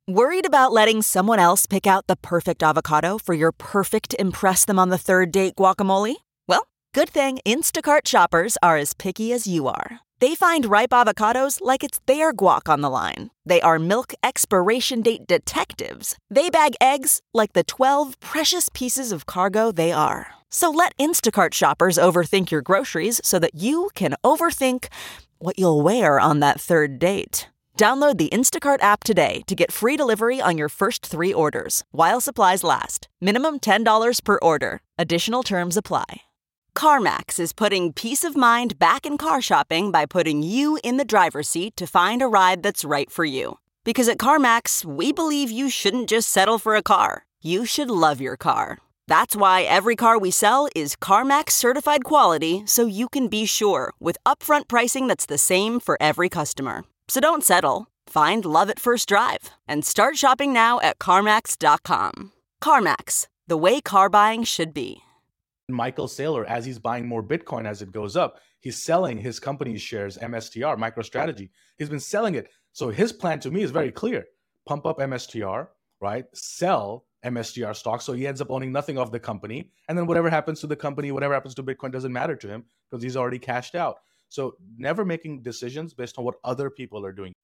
Worried about letting someone else pick out the perfect avocado for your perfect impress them on the third date guacamole? Well, good thing Instacart shoppers are as picky as you are. They find ripe avocados like it's their guac on the line. They are milk expiration date detectives. They bag eggs like the 12 precious pieces of cargo they are. So let Instacart shoppers overthink your groceries so that you can overthink what you'll wear on that third date. Download the Instacart app today to get free delivery on your first 3 orders, while supplies last. Minimum $10 per order. Additional terms apply. CarMax is putting peace of mind back in car shopping by putting you in the driver's seat to find a ride that's right for you. Because at CarMax, we believe you shouldn't just settle for a car. You should love your car. That's why every car we sell is CarMax certified quality, so you can be sure with upfront pricing that's the same for every customer. So don't settle. Find love at first drive and start shopping now at CarMax.com. CarMax, the way car buying should be. Michael Saylor, as he's buying more Bitcoin as it goes up, he's selling his company's shares, MSTR, MicroStrategy. He's been selling it. So his plan to me is very clear. Pump up MSTR, right? Sell MSTR stock. So he ends up owning nothing of the company. And then whatever happens to the company, whatever happens to Bitcoin doesn't matter to him because he's already cashed out. So never making decisions based on what other people are doing.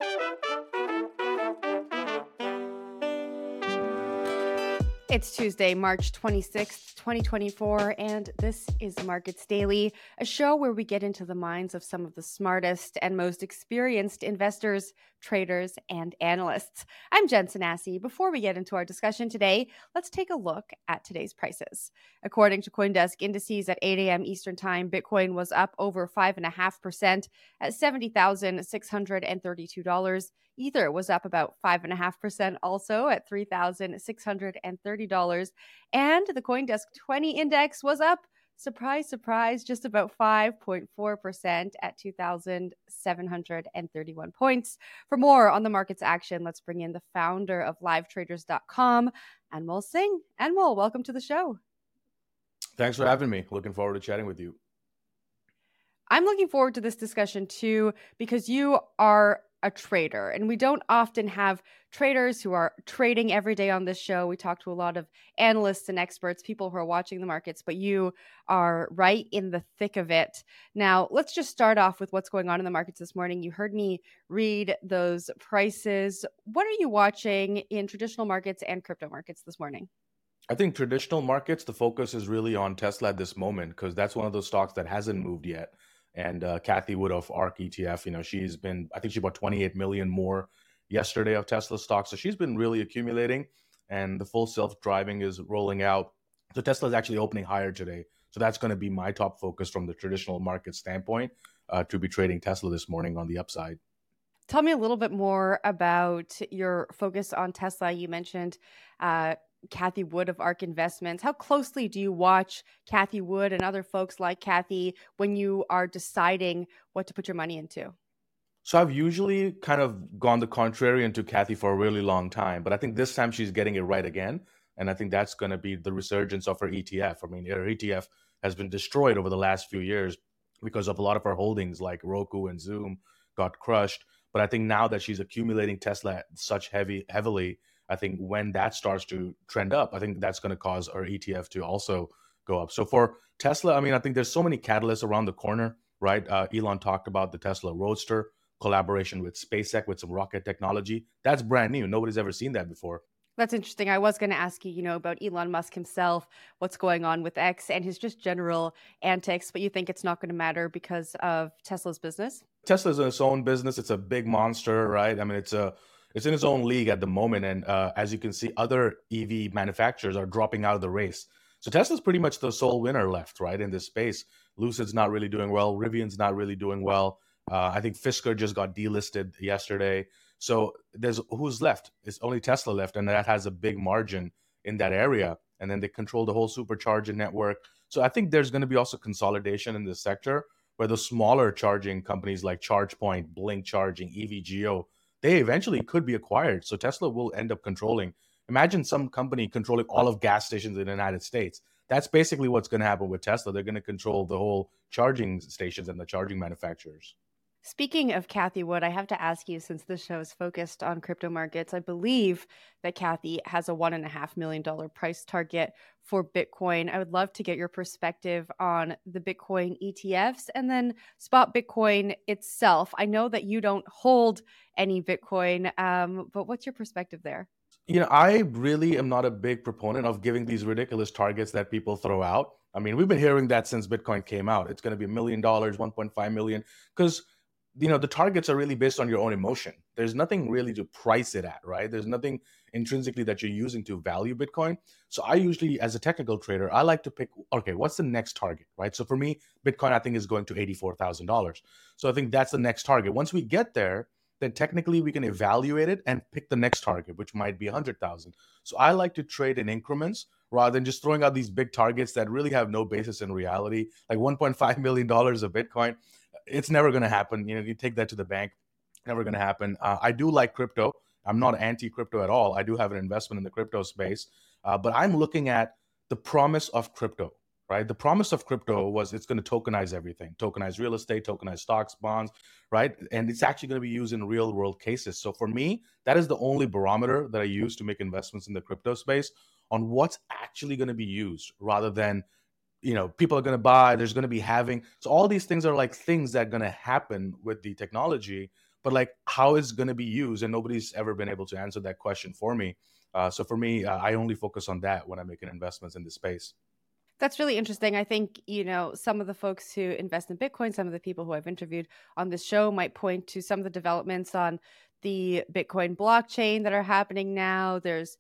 It's Tuesday, March 26th, 2024, and this is Markets Daily, a show where we get into the minds of some of the smartest and most experienced investors, traders, and analysts. I'm Jen Sanasie. Before we get into our discussion today, let's take a look at today's prices. According to CoinDesk indices at 8 a.m. Eastern Time, Bitcoin was up over 5.5% at $70,632. Ether was up about 5.5% also at $3,630. And the CoinDesk 20 index was up, surprise, surprise, just about 5.4% at 2,731 points. For more on the market's action, let's bring in the founder of LiveTraders.com, Anmol Singh. Anmol, welcome to the show. Thanks for having me. Looking forward to chatting with you. I'm looking forward to this discussion too, because you are a trader, and we don't often have traders who are trading every day on this show. We talk to a lot of analysts and experts, people who are watching the markets, but you are right in the thick of it. Now, let's just start off with what's going on in the markets this morning. You heard me read those prices. What are you watching in traditional markets and crypto markets this morning? I think traditional markets, the focus is really on Tesla at this moment because that's one of those stocks that hasn't moved yet. And Cathie Wood of ARK ETF, she's been, I think she bought 28 million more yesterday of Tesla stock. So she's been really accumulating, and the full self-driving is rolling out. So Tesla is actually opening higher today. So that's going to be my top focus from the traditional market standpoint to be trading Tesla this morning on the upside. Tell me a little bit more about your focus on Tesla. You mentioned Cathie Wood of ARK Investments. How closely do you watch Cathie Wood and other folks like Cathie when you are deciding what to put your money into? So I've usually kind of gone the contrarian to Cathie for a really long time, but I think this time she's getting it right again. And I think that's going to be the resurgence of her ETF. I mean, her ETF has been destroyed over the last few years because of a lot of her holdings like Roku and Zoom got crushed. But I think now that she's accumulating Tesla such heavily, I think when that starts to trend up, I think that's going to cause our ETF to also go up. So for Tesla, I think there's so many catalysts around the corner, right? Elon talked about the Tesla Roadster collaboration with SpaceX with some rocket technology. That's brand new. Nobody's ever seen that before. That's interesting. I was going to ask you, about Elon Musk himself, what's going on with X and his just general antics, but you think it's not going to matter because of Tesla's business? Tesla's in its own business. It's a big monster, right? It's in its own league at the moment. And as you can see, other EV manufacturers are dropping out of the race. So Tesla's pretty much the sole winner left, right, in this space. Lucid's not really doing well. Rivian's not really doing well. I think Fisker just got delisted yesterday. So there's who's left? It's only Tesla left, and that has a big margin in that area. And then they control the whole supercharging network. So I think there's going to be also consolidation in this sector where the smaller charging companies like ChargePoint, Blink Charging, EVGO, they eventually could be acquired. So Tesla will end up controlling. Imagine some company controlling all of gas stations in the United States. That's basically what's going to happen with Tesla. They're going to control the whole charging stations and the charging manufacturers. Speaking of Kathy Wood, I have to ask you, since this show is focused on crypto markets, I believe that Kathy has a $1.5 million price target for Bitcoin. I would love to get your perspective on the Bitcoin ETFs and then spot Bitcoin itself. I know that you don't hold any Bitcoin, but what's your perspective there? I really am not a big proponent of giving these ridiculous targets that people throw out. I mean, we've been hearing that since Bitcoin came out. It's going to be $1 million, 1.5 million, because the targets are really based on your own emotion. There's nothing really to price it at, right? There's nothing intrinsically that you're using to value Bitcoin. So I usually, as a technical trader, I like to pick, okay, what's the next target, right? So for me, Bitcoin, I think, is going to $84,000. So I think that's the next target. Once we get there, then technically we can evaluate it and pick the next target, which might be 100,000. So I like to trade in increments rather than just throwing out these big targets that really have no basis in reality, like $1.5 million of Bitcoin. It's never going to happen. You take that to the bank, never going to happen. I do like crypto. I'm not anti-crypto at all. I do have an investment in the crypto space, but I'm looking at the promise of crypto, right? The promise of crypto was it's going to tokenize everything, tokenize real estate, tokenize stocks, bonds, right? And it's actually going to be used in real world cases. So for me, that is the only barometer that I use to make investments in the crypto space on what's actually going to be used rather than people are going to buy, there's going to be having. So all these things are like things that are going to happen with the technology, but like how it's going to be used. And nobody's ever been able to answer that question for me. So for me, I only focus on that when I'm making investments in this space. That's really interesting. I think, some of the folks who invest in Bitcoin, some of the people who I've interviewed on this show might point to some of the developments on the Bitcoin blockchain that are happening now. There's,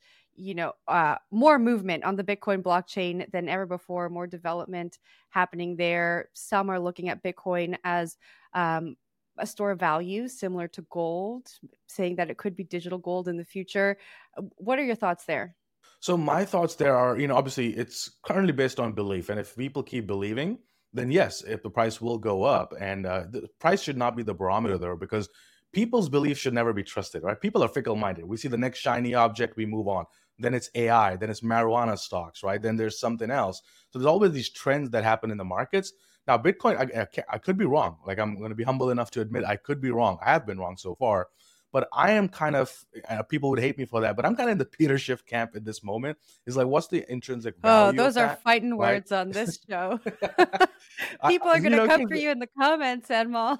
more movement on the Bitcoin blockchain than ever before, more development happening there. Some are looking at Bitcoin as a store of value similar to gold, saying that it could be digital gold in the future. What are your thoughts there? So my thoughts there are, obviously it's currently based on belief. And if people keep believing, then yes, if the price will go up. And the price should not be the barometer there because people's beliefs should never be trusted, right? People are fickle minded. We see the next shiny object, we move on. Then it's AI, then it's marijuana stocks, right? Then there's something else. So there's always these trends that happen in the markets. Now, Bitcoin, I could be wrong. Like I'm going to be humble enough to admit I could be wrong. I have been wrong so far. But I am kind of, people would hate me for that, but I'm kind of in the Peter Schiff camp at this moment. Is like, what's the intrinsic Oh, value of those are that, fighting right? words on this show. I, People are going to come for 'cause you in the comments, Anmol.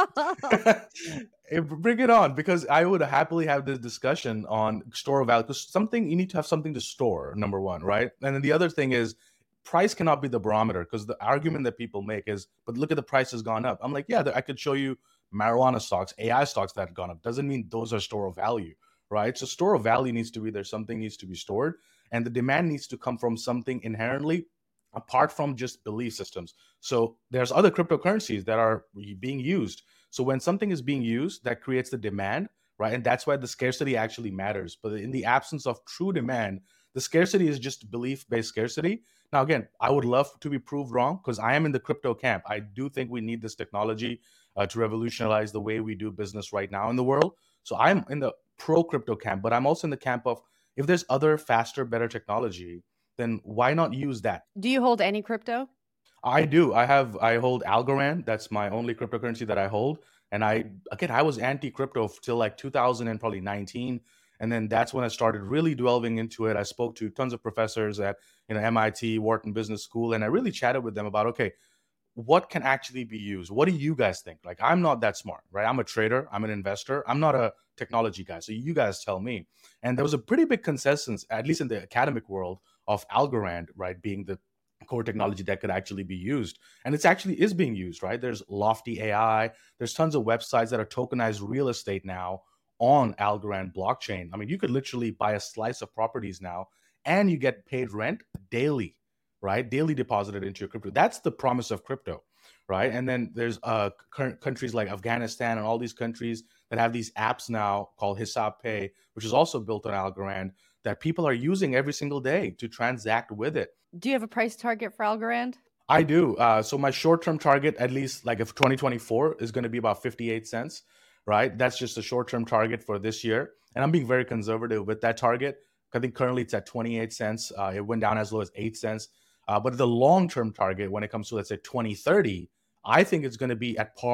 bring it on because I would happily have this discussion on store of value because something you need to have something to store, number one, right? And then the other thing is price cannot be the barometer because the argument that people make is, but look at the price has gone up. I'm like, yeah, I could show you marijuana stocks, AI stocks that have gone up. Doesn't mean those are store of value, right? So store of value needs to be there. Something needs to be stored, and the demand needs to come from something inherently apart from just belief systems. So there's other cryptocurrencies that are being used. So when something is being used, that creates the demand, right? And that's why the scarcity actually matters. But in the absence of true demand, the scarcity is just belief-based scarcity. Now, again, I would love to be proved wrong because I am in the crypto camp. I do think we need this technology to revolutionize the way we do business right now in the world. So I'm in the pro crypto camp, but I'm also in the camp of if there's other faster, better technology, then why not use that? Do you hold any crypto? I do. I hold Algorand. That's my only cryptocurrency that I hold. And I was anti-crypto till like 2000 and probably 19. And then that's when I started really delving into it. I spoke to tons of professors at MIT, Wharton Business School, and I really chatted with them about, okay, what can actually be used? What do you guys think? Like, I'm not that smart, right? I'm a trader, I'm an investor, I'm not a technology guy. So you guys tell me. And there was a pretty big consensus, at least in the academic world, of Algorand, right, being the core technology that could actually be used. And it's actually is being used, right? There's Lofty AI, there's tons of websites that are tokenized real estate now on Algorand blockchain. I mean, you could literally buy a slice of properties now and you get paid rent daily, right? Daily deposited into your crypto. That's the promise of crypto, right? And then there's current countries like Afghanistan and all these countries that have these apps now called Hisab Pay, which is also built on Algorand that people are using every single day to transact with it. Do you have a price target for Algorand? I do. So my short-term target, at least like if 2024 is going to be about 58 cents, right? That's just a short-term target for this year. And I'm being very conservative with that target. I think currently it's at 28 cents. It went down as low as 8 cents. But the long-term target when it comes to, let's say, 2030, I think it's going to be at par,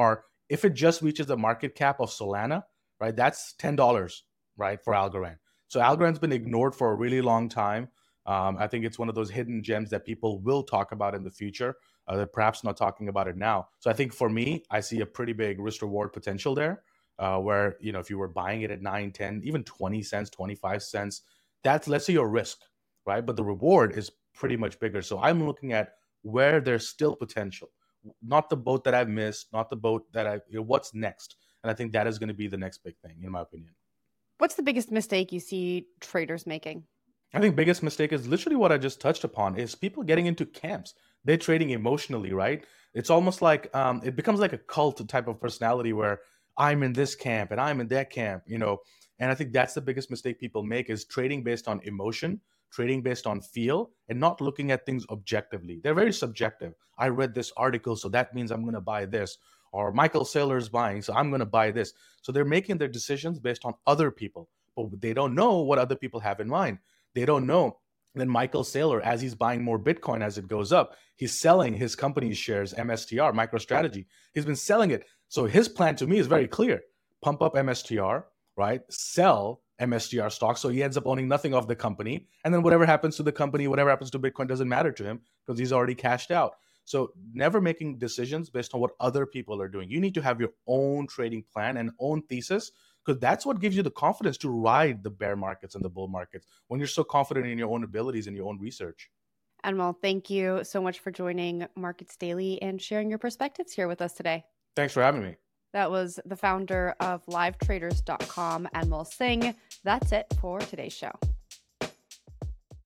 if it just reaches the market cap of Solana, right, that's $10, right, for Algorand. So Algorand's been ignored for a really long time. I think it's one of those hidden gems that people will talk about in the future. They're perhaps not talking about it now. So I think for me, I see a pretty big risk reward potential there, where, if you were buying it at 9, 10, even 20 cents, 25 cents, that's, let's say, your risk, right? But the reward is pretty much bigger. So I'm looking at where there's still potential, not the boat that I've missed, not the boat that what's next. And I think that is going to be the next big thing, in my opinion. What's the biggest mistake you see traders making? I think biggest mistake is literally what I just touched upon, is people getting into camps. They're trading emotionally, right? It's almost like it becomes like a cult type of personality where I'm in this camp and I'm in that camp, And I think that's the biggest mistake people make, is trading based on emotion, trading based on feel, and not looking at things objectively. They're very subjective. I read this article, so that means I'm going to buy this. Or Michael Saylor's buying, so I'm going to buy this. So they're making their decisions based on other people, but they don't know what other people have in mind. They don't know that Michael Saylor, as he's buying more Bitcoin as it goes up, he's selling his company's shares, MSTR, MicroStrategy. He's been selling it. So his plan to me is very clear. Pump up MSTR, right? Sell MSTR stock, so he ends up owning nothing of the company. And then whatever happens to the company, whatever happens to Bitcoin doesn't matter to him because he's already cashed out. So never making decisions based on what other people are doing. You need to have your own trading plan and own thesis, because that's what gives you the confidence to ride the bear markets and the bull markets, when you're so confident in your own abilities and your own research. Anmol, thank you so much for joining Markets Daily and sharing your perspectives here with us today. Thanks for having me. That was the founder of LiveTraders.com, Anmol Singh. That's it for today's show.